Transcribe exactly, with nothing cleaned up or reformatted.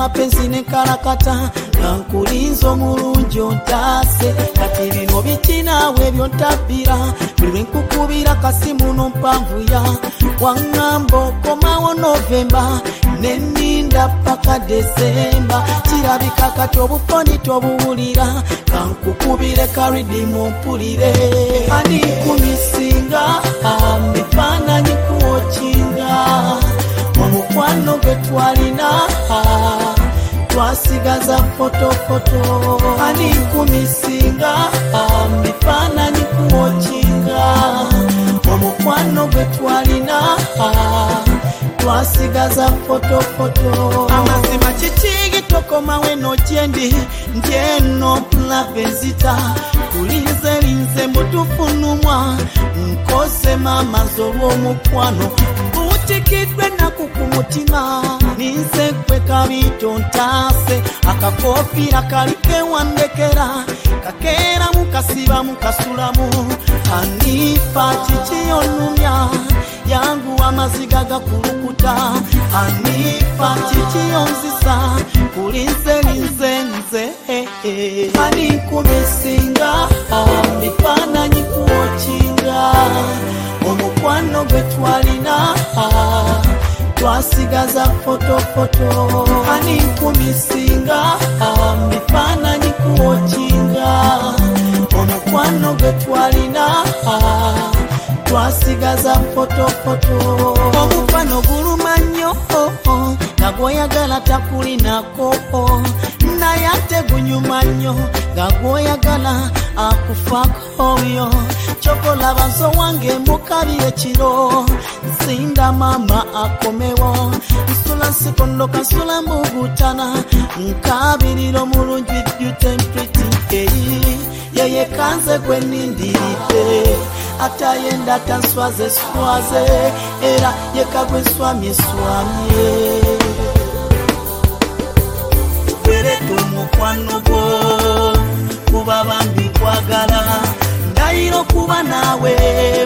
mapenzi nenkalakata kankulinzo omulungi ontaase kati bino bikinaawe byontabbira buli lwenkukubira kasimu nompanvuya waŋŋamba okomawo Novemba nenninda paka Desemba kirabika kati obufoni tobuwulira kankukubire karidimu mpulire ani kumisinga mifaananyi kuwokinga omukwano gwe twalina twasigaza fotofoto ani kumisinga mifaananyi kuwokinga omukwano gwe twalina twasigaza fotofoto amazima kiki tokomawe nokyendi ndyeno lave nzita kulinze linze mutufunumwa nkose mama z'olw'omukwano butikidwe naku ku mutima ninze kwe kabito ntaase akakofiira kalike wandekera kakeera mukasiba mukasulamu anifa kikiyonumya yangu amaziga gakulukuta anifa kikiyonzisa kulinze linze nze ani kumisinga mifaananyi kuwokinga omukwano gwe twalina twasigaza fotofoto ani kumisinga mifaananyi kuwokinga omukwano gwe twalina twasigaza fotofoto omufano guluma nnyo nga gwoyagala takulinako naye ate gunyuma nnyo nga gwoyagala akufako yo kyokolaba nso wange mukabi ekiro nsinda mama akomewo nsula nsikondoka nsula mbugutana nkabiriro mulungi byutempritikeyi yeye kanze gwe nindiridde atayenda tanswaze swaze era yekagwe swamye swamye tuberetu mukwano gwo kuba bambi kwagala ndayiro kuba nawe